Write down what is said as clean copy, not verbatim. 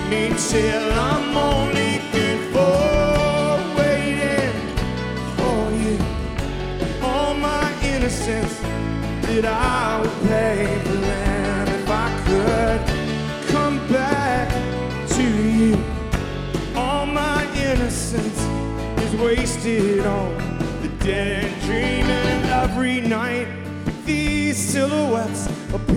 me till I'm only good for waiting for you. All my innocence that I would pay for them if I could come back to you. All my innocence is wasted on the dead and dreaming every night. These silhouettes appear